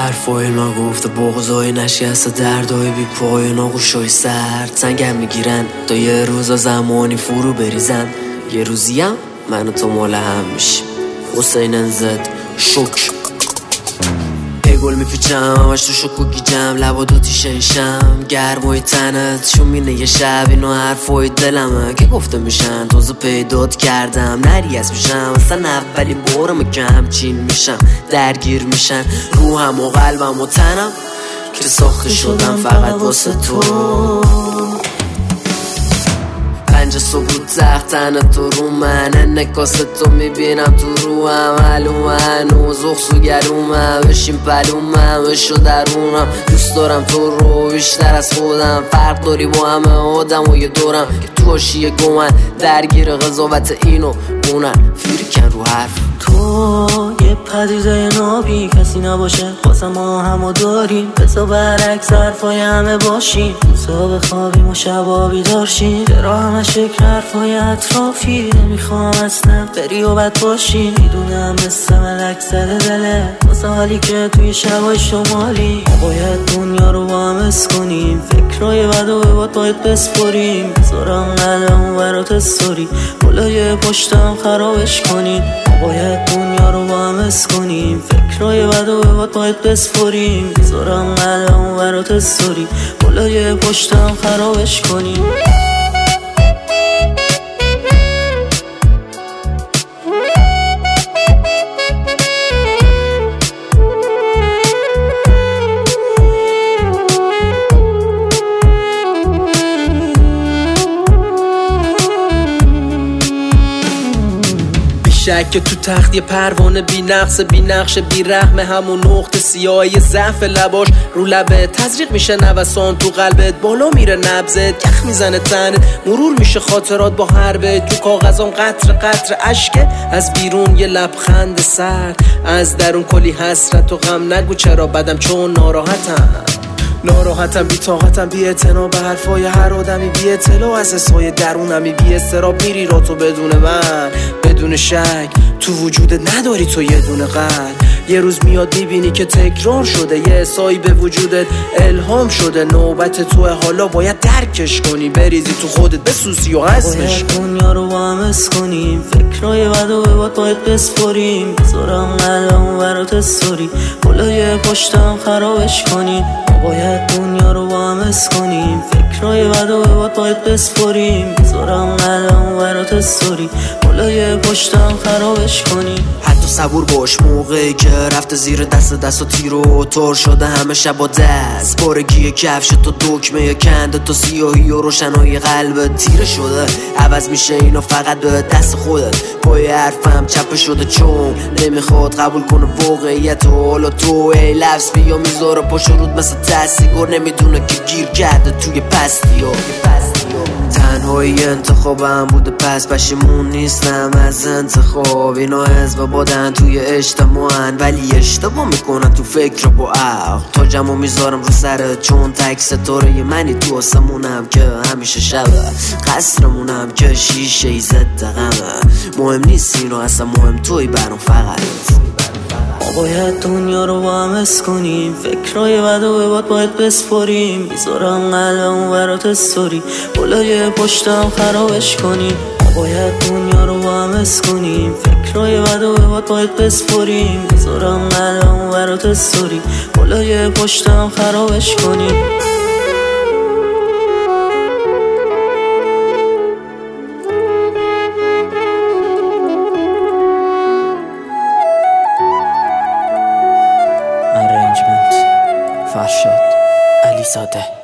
حرفای نگفته بغضای نشسته دردای بی پای ناگوشای سرد سنگم میگیرن تا یه روزا زمانی فرو بریزن. یه روزیم من و تو مال هم میشیم. حسین انزد شک گل میپیچم همش تو شک و گیجم لبا دو تیششم گرمای تنت شومینه یه شب اینو حرفای دلمه که گفته میشن تازه پیدات کردم نریز میشم اصلا اولین بارمه که همچین میشم درگیر میشن روحم و قلبم و تنم که ساخته شدم فقط واسه تو. پنج صبح تختن تو رو منه نکاس تو میبینم تو روحم معلومه هنوز اخسو گرومم بشیم پلومم بشو درونم دوست دارم تو رو بیشتر از خودم فرق داری با همه آدم و یه دورم که تو باشی یه گمن درگیر قضاوت اینو اونن فیرکن رو حرف تو یه پدیده نابی کسی نباشه واسه ما همو داریم بسا برعکس حرفای همه باشیم روزا بخوابیم و شبا بیدار شیم چرا همه شکل حرفای اطرافی نمیخوام اصلا بری و بد باشیم میدونم مثل ملک زده دله واسه حالی که توی شبای شمالی باید دنیا رو با هم حس کنیم فکرهای بد و بباد باید بسپریم بذارم قلبمو برات استوری بالای پشتم خرابش کنیم باید دنیا رو با هم حس کنیم فکرهای بد و بباد باید بسپریم بذارم قلبمو برات استوری بالای پشتم خرابش کنیم. شک تو تخت یه پروانه بی نقص بی نقش بی رحم همون نقطه سیاهی ضعف لباش رو لبه تزریق میشه نوسان تو قلبت بالا میره نبضت یخ میزنه تنت مرور میشه خاطرات با حربت تو کاغذام قطر قطر اشکه از بیرون یه لبخند سرد از درون کلی حسرت و غم نگو چرا بدم چون ناراحتم بی طاقتم بی اعتنا به حرفای هر آدمی بی اطلاع از حسای درونمی بی استراب میری را تو بدون من بدون شک تو وجودت نداری تو یه دونه قلب یه روز میاد میبینی که تکرار شده یه حسایی به وجودت الهام شده نوبت تو حالا باید درکش کنی بریزی تو خودت بسوسی و حسمش باید دنیا رو با هم حس کنیم فکرهای بد و بباد باید بسپریم بذارم قلبمو برات استوری بالای پشتم خرابش کنیم باید دنیا رو با هم حس کنیم فکرهای بد و بباد باید بسپریم بذارم قلبمو برات استوری بالای پشتم خرابش کنیم. حتی صبور باش موقعی که رفته زیر دست و تیر و تر شده همه شب و دست بارگی کفش تو دکمه کنده تو سیاهی و روشنایی قلبت تیره شده عوض میشه اینو فقط به دست خودت پای حرفم چپه شده چون نمیخواد قبول کنه واقعیت و حالا تو ای لفظ بیا میذاره پاشو رود مثل تسیگار نمیدونه که گیر کرده توی پستی تنهایی انتخابم بوده پس پشیمون نیستم از انتخاب اینا حزب بادن توی اجتماعن ولی اشتباه میکنن تو فکر با عقل تاجمو میذارم رو سرت چون تک ستاره منی تو آسمونم که همیشه شبه قصرمونم که شیشه ای زده غمه مهم نیست اینو اصلا مهم توی برام فقط باید دنیا رو با هم حس کنیم فکرهای بد و بباد باید بسپریم بذارم قلبمو برات استوری بالای پشتم خرابش کنیم باید دنیا رو با هم حس کنیم فکرهای بد و بباد باید بسپریم بذارم قلبمو برات استوری بالای پشتم خرابش کنیم. Arrangement فرشاد علیزاده